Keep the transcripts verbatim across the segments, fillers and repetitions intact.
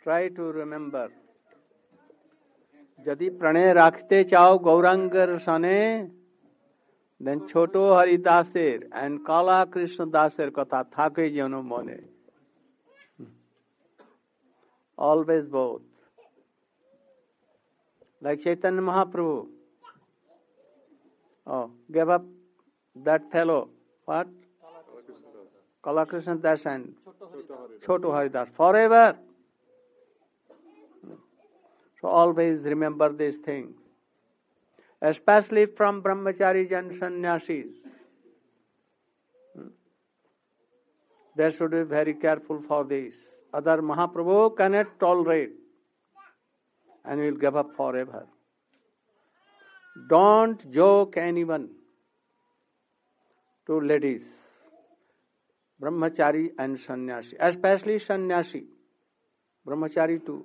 Try to remember. Jadi pranay rakhte chao Gaurangar sane, then Choto Haridasir and Kala Krishna Dasir kotha thake jano mone. Always both. Like Chaitanya Mahaprabhu. Oh, gave up that fellow. What? Kala Krishna Das and Choto Haridas. Forever. So always remember these things. Especially from brahmacharis and sannyasis. They should be very careful for this. Other Mahaprabhu cannot tolerate and will give up forever. Don't joke anyone to ladies, brahmachari and sannyasi, especially sannyasi, brahmachari too.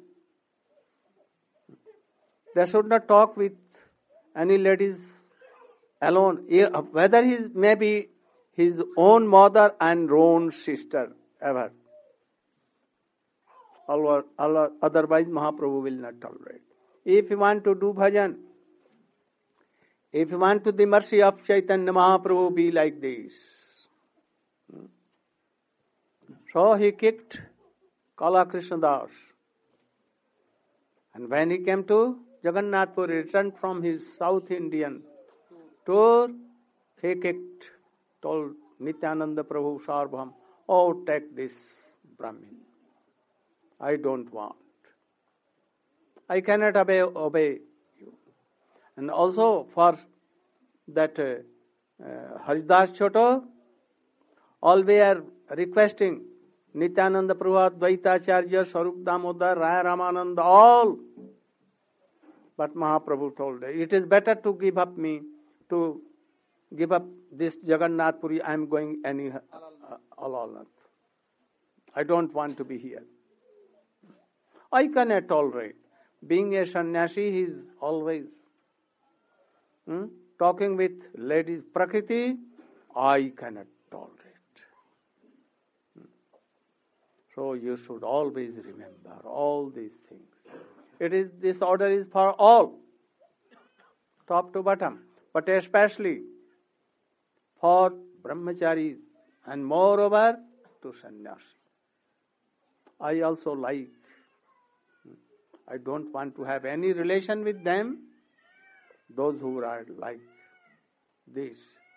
They should not talk with any ladies alone, whether he may be his own mother and own sister ever. Otherwise Mahaprabhu will not tolerate. If you want to do bhajan, if you want to the mercy of Chaitanya Mahaprabhu, be like this. So he kicked Kala Krishna Das. And when he came to Jagannath Puri, returned from his South Indian tour, he kicked, told Nityananda Prabhu Sarvabhaum, oh, take this Brahmin. I don't want. I cannot obey, obey you. And also for that uh, uh, Haridas Choto, all we are requesting Nityananda Prabhu, Advaitacharya, Swarup Damodar, Raya Ramananda, all. But Mahaprabhu told, it is better to give up me, to give up this Jagannath Puri. I am going any uh, Alalnath. I don't want to be here. I cannot tolerate. Being a sannyasi, he is always hmm, talking with ladies. Prakriti, I cannot tolerate. So you should always remember all these things. It is, this order is for all, top to bottom, but especially for brahmacharis and moreover to sannyasi. I also like, I don't want to have any relation with them, those who are like this.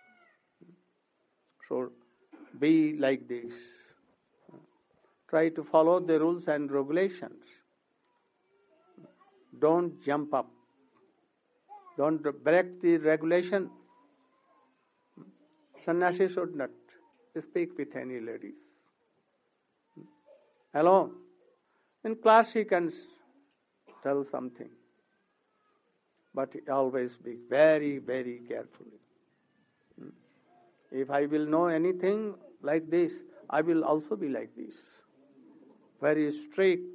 So be like this. Try to follow the rules and regulations. Don't jump up. Don't break the regulation. Sannyasi should not speak with any ladies. Alone. In class he can tell something. But always be very, very carefully. If I will know anything like this, I will also be like this. Very strict.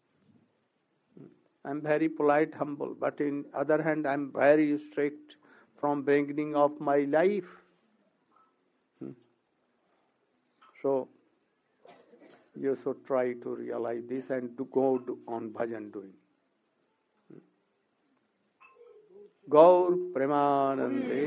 I am very polite, humble, but in other hand I am very strict from beginning of my life. Hmm. So you should try to realize this and to go on bhajan doing. Hmm. Gaur Premanande.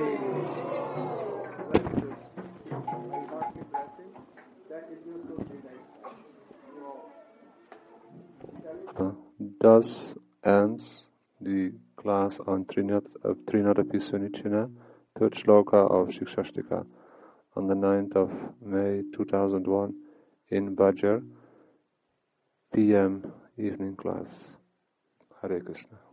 Uh, thus ends the class on Trinad of Trinadapi Sunichina, third shloka of Shikshashtika, on the ninth of May two thousand one in Bajar, P M evening class. Hare Krishna.